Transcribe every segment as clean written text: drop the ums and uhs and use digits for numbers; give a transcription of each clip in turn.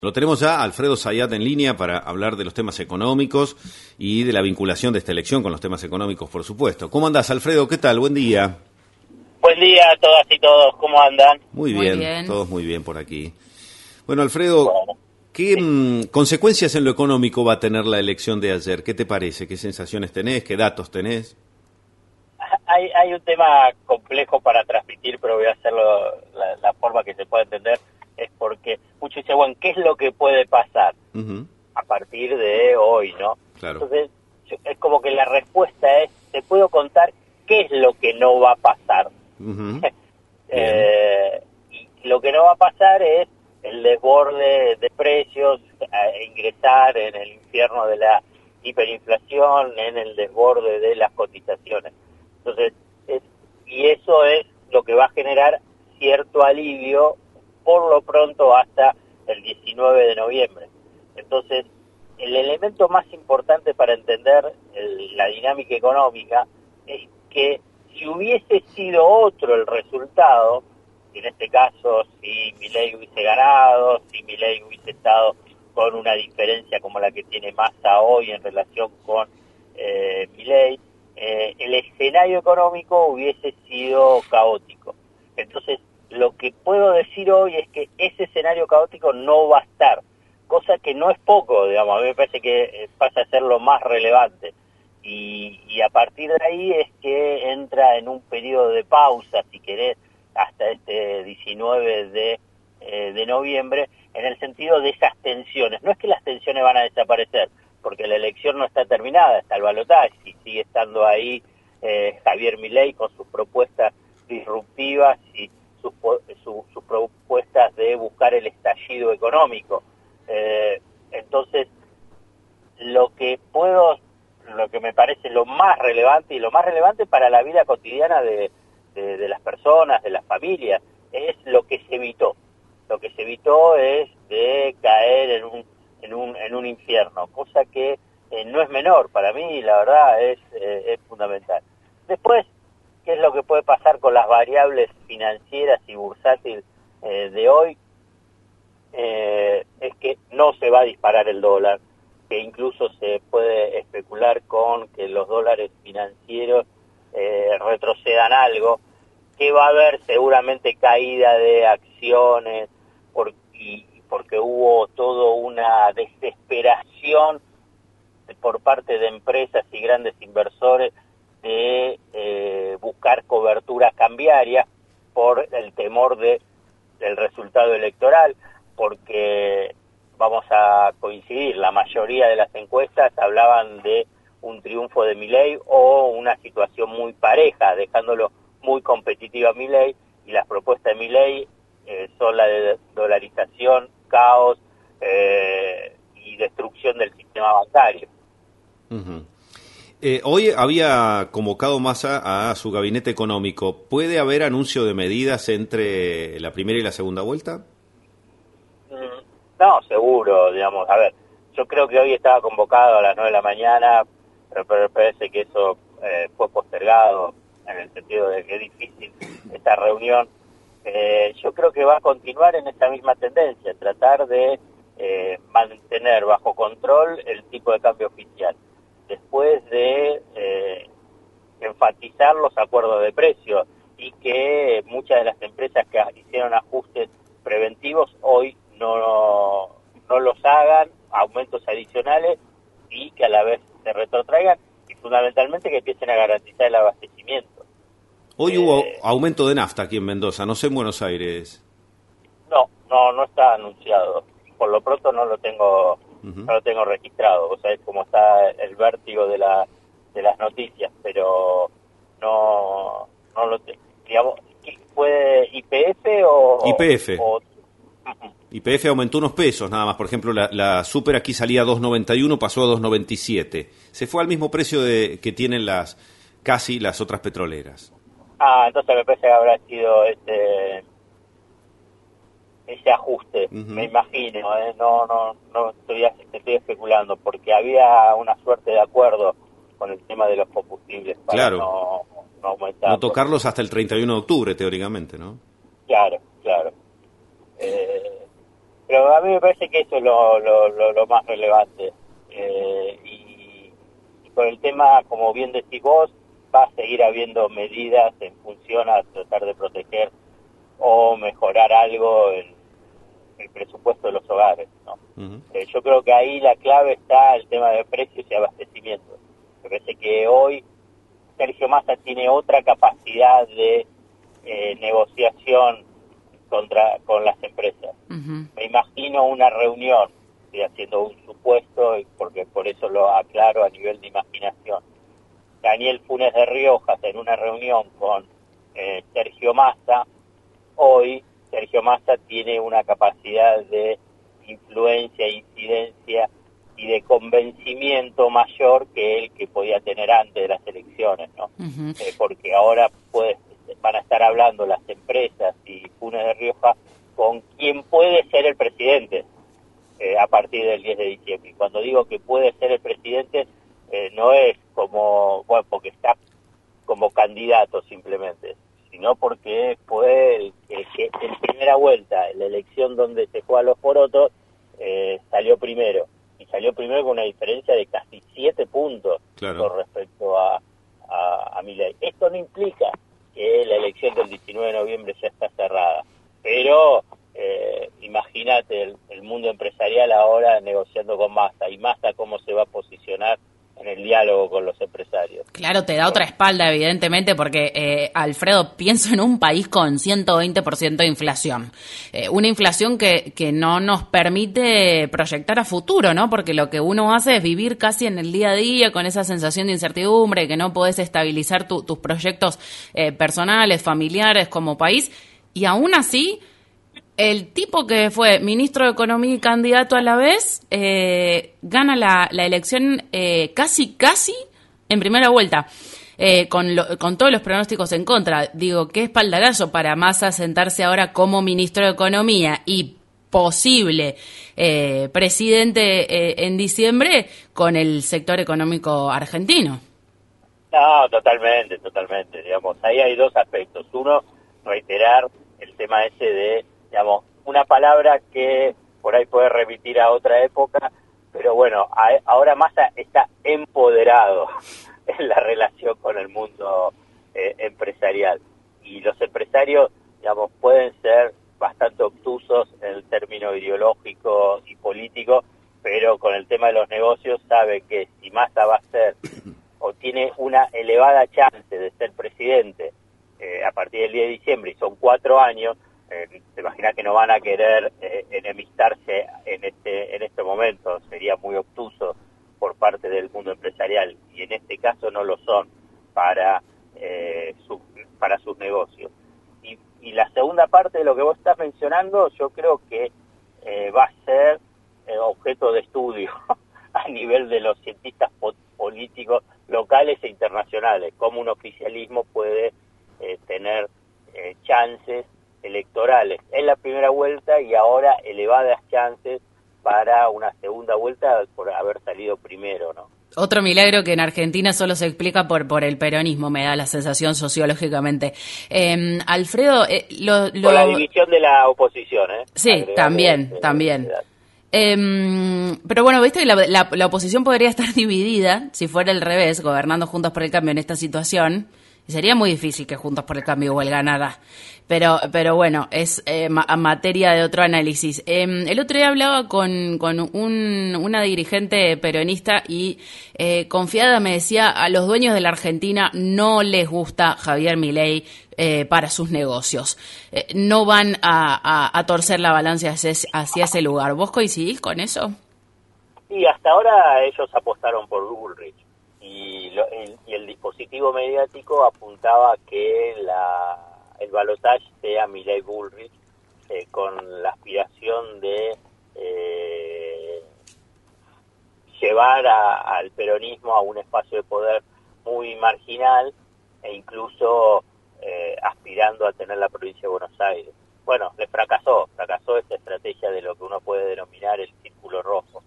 Lo tenemos ya, Alfredo Zayat, en línea para hablar de los temas económicos y de la vinculación de esta elección con los temas económicos, por supuesto. ¿Cómo andás, Alfredo? ¿Qué tal? Buen día. Buen día a todas y todos, ¿cómo andan? Muy bien, todos muy bien por aquí. Bueno, Alfredo, Bueno, ¿qué consecuencias en lo económico va a tener la elección de ayer? ¿Qué te parece? ¿Qué sensaciones tenés? ¿Qué datos tenés? hay un tema complejo para transmitir, pero voy a hacerlo la forma que se pueda entender, es porque muchos dicen, bueno, ¿qué es lo que puede pasar a partir de hoy, no? Claro. Entonces, es como que la respuesta es, te puedo contar qué es lo que no va a pasar. Y lo que no va a pasar es el desborde de precios, ingresar en el infierno de la hiperinflación, en el desborde de las cotizaciones. Entonces, y eso es lo que va a generar cierto alivio por lo pronto hasta el 19 de noviembre. Entonces, el elemento más importante para entender la dinámica económica es que si hubiese sido otro el resultado, en este caso si Milei hubiese ganado, si Milei hubiese estado con una diferencia como la que tiene Massa hoy en relación con Milei, el escenario económico hubiese sido caótico. Entonces, lo que puedo decir hoy es que ese escenario caótico no va a estar, cosa que no es poco, digamos, a mí me parece que pasa a ser lo más relevante. Y a partir de ahí es que entra en un periodo de pausa, si querés, hasta este 19 de noviembre, en el sentido de esas tensiones. No es que las tensiones van a desaparecer, porque la elección no está terminada, está el balotaje, y sigue estando ahí Javier Milei con sus propuestas disruptivas y sus propuestas de buscar el estallido económico. Entonces, lo que me parece lo más relevante, y lo más relevante para la vida cotidiana de las personas, de las familias, es lo que se evitó. Lo que se evitó es de caer en un infierno, cosa que no es menor, para mí la verdad es fundamental. Después, ¿qué es lo que puede pasar con las variables financieras y bursátiles de hoy? Es que no se va a disparar el dólar, que incluso se puede especular con que los dólares financieros retrocedan que va a haber seguramente caída de acciones, porque hubo toda una desesperación por parte de empresas y grandes inversores de buscar coberturas cambiarias por el temor del resultado electoral, porque vamos a coincidir, la mayoría de las encuestas hablaban de un triunfo de Milei o una situación muy pareja, dejándolo muy competitiva a Milei, y las propuestas de Milei son la de dolarización, caos y destrucción del sistema bancario. Hoy había convocado Massa a su gabinete económico. ¿Puede haber anuncio de medidas entre la primera y la segunda vuelta? No, seguro, digamos. A ver, yo creo que hoy estaba convocado a las 9 de la mañana, pero parece que eso fue postergado, en el sentido de que es difícil esta reunión. Yo creo que va a continuar en esta misma tendencia, tratar de mantener bajo control el tipo de cambio oficial, después de enfatizar los acuerdos de precios, y que muchas de las empresas que hicieron ajustes preventivos hoy no los hagan, aumentos adicionales, y que a la vez se retrotraigan, y fundamentalmente que empiecen a garantizar el abastecimiento. Hoy hubo aumento de nafta aquí en Mendoza, no sé en Buenos Aires. No está anunciado. Por lo pronto no lo tengo registrado. O sea, es como está el vértigo de las noticias, pero no lo tengo. Digamos, ¿fue YPF o...? YPF. YPF aumentó unos pesos nada más. Por ejemplo, la Super aquí salía a 2.91, pasó a 2.97. Se fue al mismo precio que tienen casi las otras petroleras. Entonces me parece que habrá sido ese ajuste, me imagino, no estoy especulando, porque había una suerte de acuerdo con el tema de los combustibles para no aumentar. No tocarlos hasta el 31 de octubre, teóricamente, ¿no? Claro. Pero a mí me parece que eso es lo más relevante. Y por el tema, como bien decís vos, va a seguir habiendo medidas en función a tratar de proteger o mejorar algo en el presupuesto de los hogares, ¿no? Uh-huh. Yo creo que ahí la clave está el tema de precios y abastecimiento. Me parece que hoy Sergio Massa tiene otra capacidad de negociación con las empresas. Uh-huh. Me imagino una reunión, estoy haciendo un supuesto, porque por eso lo aclaro a nivel de imaginación. Daniel Funes de Riojas en una reunión con Sergio Massa. Hoy Sergio Massa tiene una capacidad de influencia, incidencia y de convencimiento mayor que el que podía tener antes de las elecciones, ¿no? Uh-huh. Porque ahora van a estar hablando las empresas y Funes de Rioja con quién puede ser el presidente a partir del 10 de diciembre. Y cuando digo que puede ser el presidente, no es como, bueno, porque está como candidato simplemente, sino porque fue el que en primera vuelta, en la elección donde se juega los porotos, salió primero. Y salió primero con una diferencia de casi 7 puntos, claro, con respecto a Milei. Esto no implica que la elección del 19 de noviembre ya está cerrada, pero imagínate el mundo empresarial ahora negociando con Massa, y Massa cómo se va a posicionar en el diálogo con los empresarios. Claro, te da otra espalda, evidentemente, porque, Alfredo, pienso en un país con 120% de inflación. Una inflación que no nos permite proyectar a futuro, ¿no? Porque lo que uno hace es vivir casi en el día a día con esa sensación de incertidumbre, que no podés estabilizar tus proyectos personales, familiares, como país. Y aún así, el tipo que fue ministro de Economía y candidato a la vez, gana la elección casi en primera vuelta, con todos los pronósticos en contra. Digo, qué espaldarazo para Massa sentarse ahora como ministro de Economía y posible presidente en diciembre con el sector económico argentino. No, totalmente, digamos, ahí hay dos aspectos. Uno, reiterar el tema ese de, digamos, una palabra que por ahí puede remitir a otra época, pero bueno, ahora Massa está empoderado en la relación con el mundo empresarial. Y los empresarios, digamos, pueden ser bastante obtusos en el término ideológico y político, pero con el tema de los negocios sabe que si Massa va a ser o tiene una elevada chance de ser presidente a partir del 10 de diciembre, y son 4 años, te imaginas que no van a querer enemistarse en este momento. Sería muy obtuso por parte del mundo empresarial, y en este caso no lo son para sus negocios. Y la segunda parte de lo que vos estás mencionando, yo creo que va a ser objeto de estudio a nivel de los cientistas políticos locales e internacionales, cómo un oficialismo puede tener chances electorales en la primera vuelta y ahora elevadas chances para una segunda vuelta por haber salido primero, ¿no? Otro milagro que en Argentina solo se explica por el peronismo, me da la sensación sociológicamente. Alfredo, por la división de la oposición, ¿eh? Sí, Agregarle también. Pero bueno, viste que la oposición podría estar dividida, si fuera al revés, gobernando Juntos por el Cambio en esta situación. Sería muy difícil que Juntos por el Cambio igual ganara. Pero bueno, es materia de otro análisis. El otro día hablaba con una dirigente peronista y confiada me decía, a los dueños de la Argentina no les gusta Javier Milei para sus negocios. No van a torcer la balanza hacia ese lugar. ¿Vos coincidís con eso? Sí, hasta ahora ellos apostaron por Bullrich. Y el dispositivo mediático apuntaba que el balotaje sea Milei Bullrich, con la aspiración de llevar al peronismo a un espacio de poder muy marginal e incluso aspirando a tener la provincia de Buenos Aires. Bueno, le fracasó esta estrategia de lo que uno puede denominar el círculo rojo.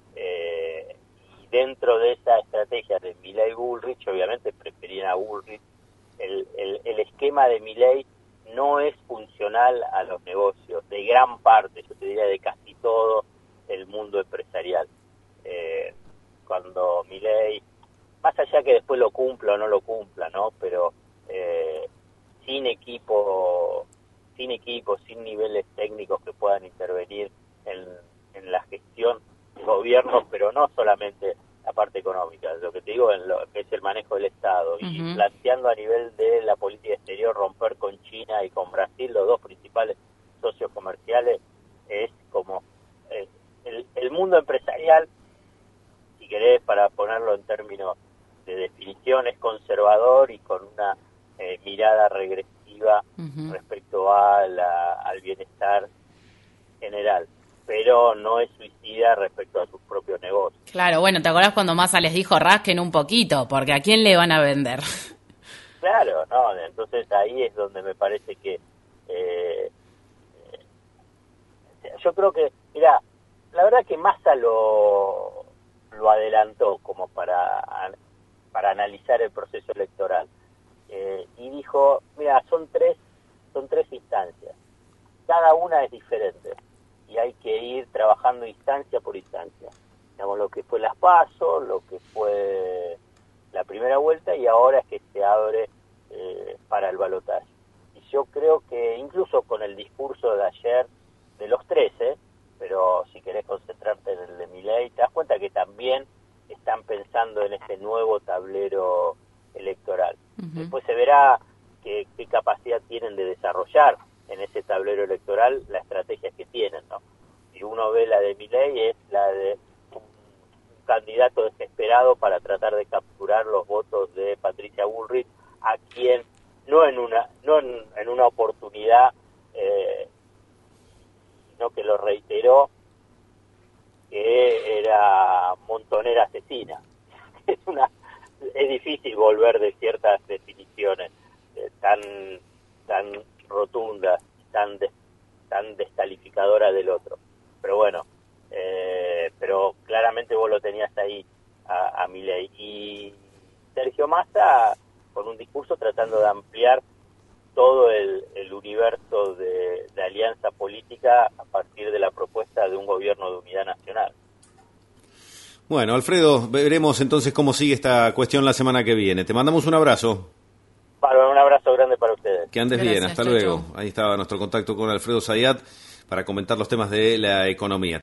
Dentro de esa estrategia de Milei Bullrich, obviamente preferían a Bullrich. El esquema de Milei no es funcional a los negocios, de gran parte, yo te diría de casi todo el mundo empresarial. Cuando Milei, más allá que después lo cumpla o no lo cumpla, ¿no? Pero sin equipo, sin niveles técnicos que puedan intervenir en la gestión de gobierno, pero no solamente la parte económica, lo que te digo en lo que es el manejo del Estado, y planteando a nivel de la política exterior romper con China y con Brasil, los dos principales socios comerciales, es como el mundo empresarial, si querés, para ponerlo en términos de definición, es conservador y con una mirada regresiva respecto al bienestar general, pero no es suicida respecto a sus propios negocios. Claro, bueno, ¿te acordás cuando Massa les dijo rasquen un poquito? Porque ¿a quién le van a vender? Claro, no, entonces ahí es donde me parece que yo creo que, mira, la verdad que Massa lo adelantó como para analizar el proceso electoral, y dijo, mira, son tres instancias, cada una es diferente y hay que ir trabajando instancia por instancia, digamos, lo que fue las PASO, lo que fue la primera vuelta, y ahora es que se abre para el balotaje. Y yo creo que incluso con el discurso de ayer de los 13, pero si querés concentrarte en el de Milei, te das cuenta que también están pensando en este nuevo tablero electoral. Después se verá qué capacidad tienen de desarrollar en ese tablero electoral la estrategia que tienen, ¿no? Si uno ve la de Milei, es la de un candidato desesperado para tratar de capturar los votos de Patricia Bullrich, a quien no en una oportunidad, sino que lo reiteró, que era montonera asesina. Es difícil volver de ciertas definiciones tan rotundas, tan descalificadoras del otro. Pero bueno, pero claramente vos lo tenías ahí a Milei. Y Sergio Massa con un discurso tratando de ampliar todo el universo de alianza política a partir de la propuesta de un gobierno de unidad nacional. Bueno, Alfredo, veremos entonces cómo sigue esta cuestión la semana que viene. Te mandamos un abrazo. Bárbaro, un abrazo grande para ustedes. Que andes bien, hasta luego. Ahí estaba nuestro contacto con Alfredo Zayat para comentar los temas de la economía.